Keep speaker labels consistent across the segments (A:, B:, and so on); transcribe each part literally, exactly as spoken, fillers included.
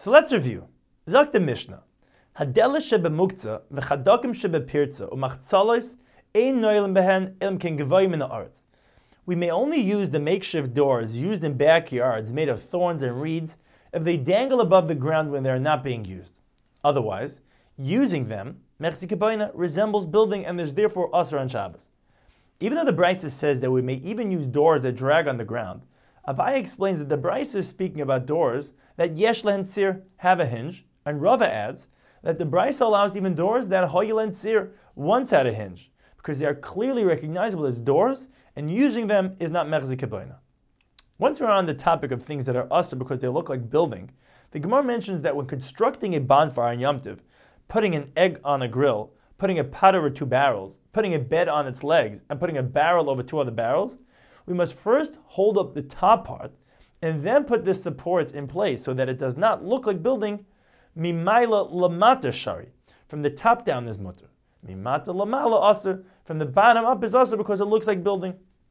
A: So let's review. Zok the Mishnah. Hadela shebemuktzah v'chadokim shebepirtza umachtzalois ein noilem behen ilm ken gevayim in the arts. We may only use the makeshift doors used in backyards made of thorns and reeds if they dangle above the ground when they are not being used. Otherwise, using them, mechzi kabayna, resembles building and is therefore asur on Shabbos. Even though the Brisa says that we may even use doors that drag on the ground, Abaye explains that the Brisa is speaking about doors that yesh lehen sir, have a hinge, and Rava adds that the Brisa allows even doors that hoyel and sir once had a hinge, because they are clearly recognizable as doors, and using them is not mechzi kabayna. Once we're on the topic of things that are asur because they look like building, the Gemara mentions that when constructing a bonfire on Yom Tov, putting an egg on a grill, putting a pot over two barrels, putting a bed on its legs, and putting a barrel over two other barrels, we must first hold up the top part and then put the supports in place so that it does not look like building. Mimayla lamata shari, from the top down is mutter. Mimata lamala asur, from the bottom up is asur because it looks like building.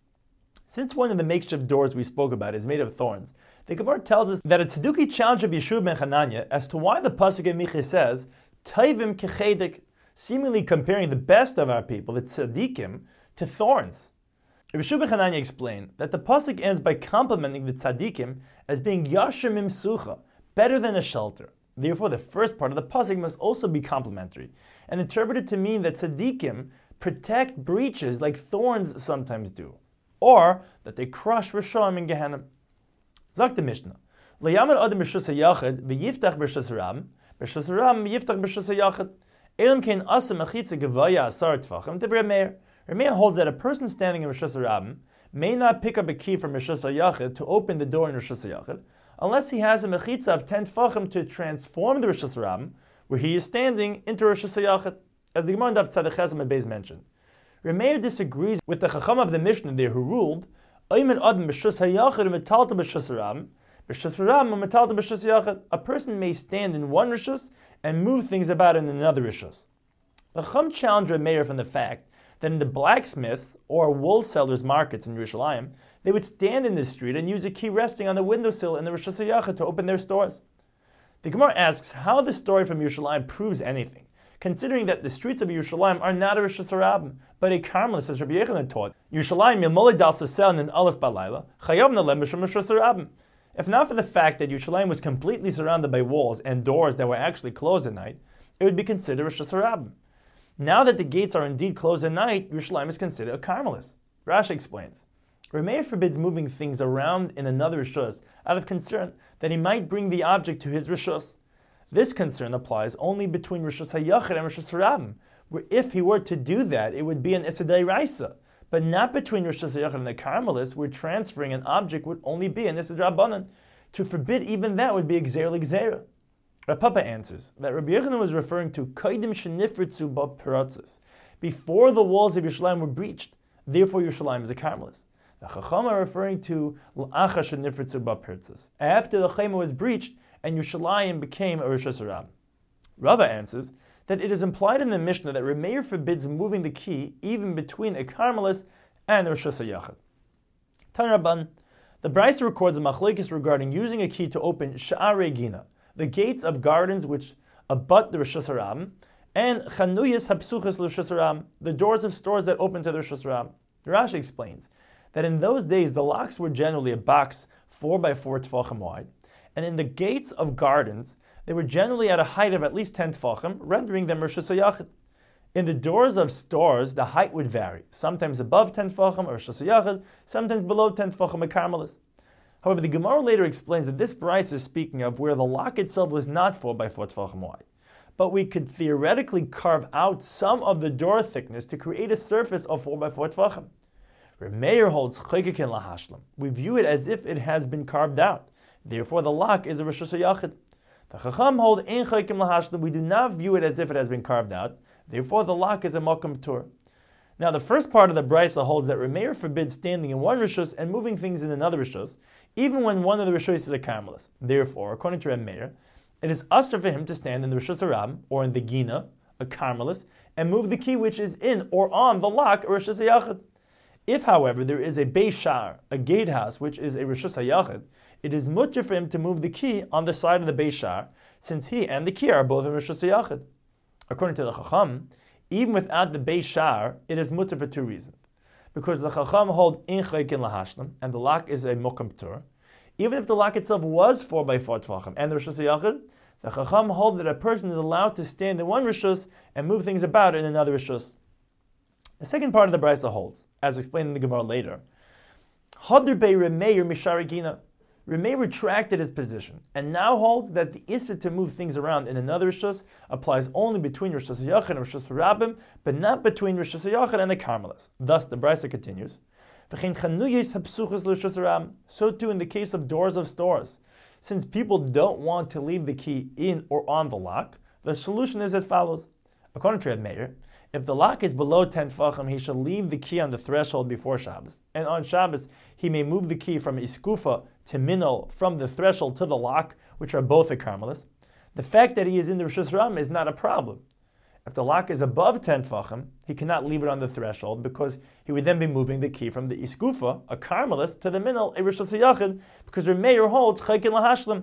A: Since one of the makeshift doors we spoke about is made of thorns, the Gemara tells us that a tzduki challenge of Yeshua ben Chananya as to why the pasuk in Micha says Taivim kechedik, seemingly comparing the best of our people, the tzaddikim, to thorns. Yeshua ben Chananya explained that the pasuk ends by complimenting the tzaddikim as being yasher mimsucha, better than a shelter. Therefore, the first part of the pasuk must also be complimentary, and interpreted to mean that tzaddikim protect breaches like thorns sometimes do, or that they crush Rishonim in Gehenna. Zok the Mishnah. Le'yamad adam b'shus ha'yachid v'yiftach b'shus ram, b'shus ram v'yiftach b'shus ha'yachid. Elam kein asa mechitza gevaya asar t'fachim divrei Meir. Meir holds that a person standing in Rishus Ram may not pick up a key from Rishus HaYachid to open the door in Rishus HaYachid unless he has a mechitza of ten tfachim to transform the Rishus Ram, where he is standing, into Rishus HaYachid, as the Gemara in Daf Tzaddik Chesed Beis mentioned. Meir disagrees with the Chacham of the Mishnah there who ruled, Ayman Adam b'Rishus HaYachid u'metalta b'Rishus Ram, b'Rishus Ram u'metalta b'Rishus HaYachid. A person may stand in one Rishus and move things about in another Rishus. The Chacham challenged Meir from the fact that in the blacksmiths or wool sellers' markets in Yerushalayim, they would stand in the street and use a key resting on the windowsill in the Rishus HaYachid to open their stores. The Gemara asks how the story from Yerushalayim proves anything, considering that the streets of Yerushalayim are not a Rishus HaRabim, but a Carmelis, as Rabbi Yechanan taught. Yerushalayim yilmolei dal sasel and alas balayla chayav nalem b'shem Rishus HaRabim. If not for the fact that Yerushalayim was completely surrounded by walls and doors that were actually closed at night, it would be considered Rishus HaRabim. Now that the gates are indeed closed at night, Yerushalayim is considered a Carmelis. Rashi explains, Meir forbids moving things around in another Rishus out of concern that he might bring the object to his Rishus. This concern applies only between Rishus HaYachid and Rishus HaRabim, where if he were to do that, it would be an Issa D'Oraisa, but not between Rishus HaYachid and the Carmelis, where transferring an object would only be an Issa D'Rabbanan. To forbid even that would be Gzeir L'Gzeira. Rav Papa answers that Rabbi Yechanan was referring to Kaidim Shenifritzu B'Peratzis, before the walls of Yerushalayim were breached. Therefore, Yerushalayim is a Carmelis. The Chacham are referring to L'Acha Shenifritzu B'Peratzis, after the Chema was breached and Yerushalayim became a Rishus HaRabim. Rava answers that it is implied in the Mishnah that Meir forbids moving the key even between a Carmelis and a Rishus HaYachid. Tan Rabban, the Brisa records a machlokes regarding using a key to open Sha'arei Gina, the gates of gardens which abut the Rishus HaRabim, and Chanuyas Hapsuchas L'Rishus HaRabim, the doors of stores that open to the Rishus HaRabim. Rashi explains that in those days the locks were generally a box four by four tefachim wide, and in the gates of gardens they were generally at a height of at least ten tefachim, rendering them Rishus HaYachid. In the doors of stores the height would vary, sometimes above ten tefachim or Rishus HaYachid, sometimes below ten tefachim a Carmelis. However, the Gemara later explains that this Brisa is speaking of where the lock itself was not four by four tefachim wide, but we could theoretically carve out some of the door thickness to create a surface of four by four tefachim. Meir holds chaykikin lahashlam. We view it as if it has been carved out. Therefore, the lock is a Rishus HaYachid. The Chacham hold ein chaykim lahashlam. We do not view it as if it has been carved out. Therefore, the lock is a Makom P'tur. Now, the first part of the Brisa holds that Meir forbids standing in one Rishus and moving things in another Rishus, even when one of the Rishus is a Carmelis. Therefore, according to Meir, it is usher for him to stand in the Rishus HaRabim, or in the Gina, a Carmelis, and move the key which is in or on the lock, a Rishus HaYachid. If, however, there is a Beis Sha'ar, a gatehouse, which is a Rishus HaYachid, it is mutter for him to move the key on the side of the Beis Shar, since he and the key are both in Rishus HaYachid. According to the Chacham, even without the Beis Shar, it is mutter for two reasons. Because the Chacham hold in Chaykin Lahashlam, and the lock is a Mokam Tur. Even if the lock itself was four by four Tvachim and the Rishus HaYachid, the Chacham hold that a person is allowed to stand in one Rishus and move things about in another Rishus. The second part of the Brisa holds, as explained in the Gemara later, Hadr Bei Remeir Misharigina. Remei retracted his position and now holds that the Isser to move things around in another Rishus applies only between Rishus HaYachid and Rishus HaRabim, but not between Rishus HaYachid and the Carmelites. Thus, the Brisa continues, so too in the case of doors of stores. Since people don't want to leave the key in or on the lock, the solution is as follows. According to Reb Meir, if the lock is below ten tefachim, he shall leave the key on the threshold before Shabbos. And on Shabbos, he may move the key from iskufa to minol, from the threshold to the lock, which are both a carmelis. The fact that he is in the Rishus Ram is not a problem. If the lock is above ten tefachim, he cannot leave it on the threshold because he would then be moving the key from the iskufa, a carmelis, to the minol, a Rishus HaYachid, because Reb Meir holds chaykin lahashlim.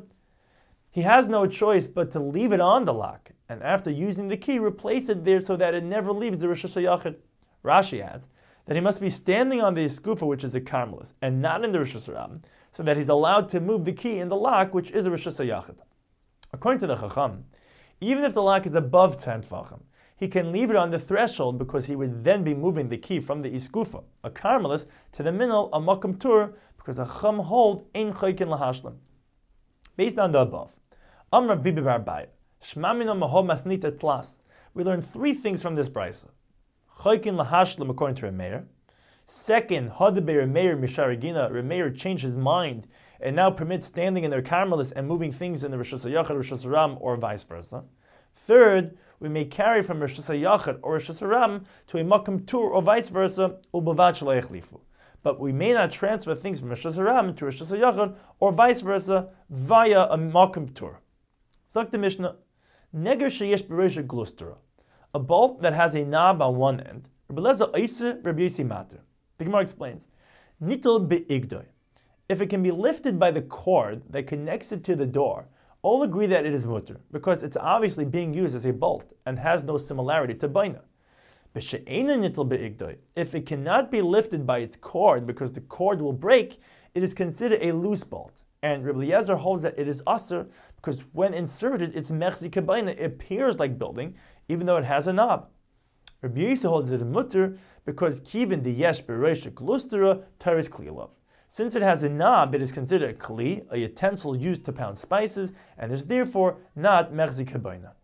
A: He has no choice but to leave it on the lock, and after using the key, replace it there so that it never leaves the Rishus HaYachid. Rashi adds that he must be standing on the iskufa, which is a carmelis, and not in the Rishus Ram, so that he's allowed to move the key in the lock, which is a Rishus HaYachid. According to the Chacham, even if the lock is above ten tefachim, he can leave it on the threshold because he would then be moving the key from the iskufa, a carmelis, to the minol, a makam tur, because the Chacham hold ein chaykin lahashlim. Based on the above, Amr Bibi Bar Bai, Shmamino Maho Masnita Tlas. We learn three things from this brisa. Chaykin lahashlim according to Reb Meir. Second, Hadbe Reb Meir Misharigina. Reb Meir changed his mind and now permits standing in their carmelis and moving things in the Rishus HaYachid, Rishus HaRam, or vice versa. Third, we may carry from Rishus HaYachid or Rishus HaRam to a Makam Tur or vice versa, Ubavat Shelo Yechlifu. But we may not transfer things from Rishus HaRam to Rishus HaYachid or vice versa via a Makam Tur. Zok the Mishnah, Neger sheyesh b'reisha glustera, a bolt that has a knob on one end. Rabbi Eliezer Oiseh, Rabbi Yossi Mater. The Gemara explains, Nitel be'igdoi. If it can be lifted by the cord that connects it to the door, all agree that it is mutter, because it's obviously being used as a bolt and has no similarity to baina. B'she'ena nitel be'igdoi. If it cannot be lifted by its cord because the cord will break, it is considered a loose bolt. And Rabbi Eliezer holds that it is aser because when inserted, its mechzi kabaina, it appears like building, even though it has a knob. Rabbi Yossi holds it mutter because kivin the yesh bereisha klustera teres klilav. Since it has a knob, it is considered a kli, a utensil used to pound spices, and is therefore not mechzi kabaina.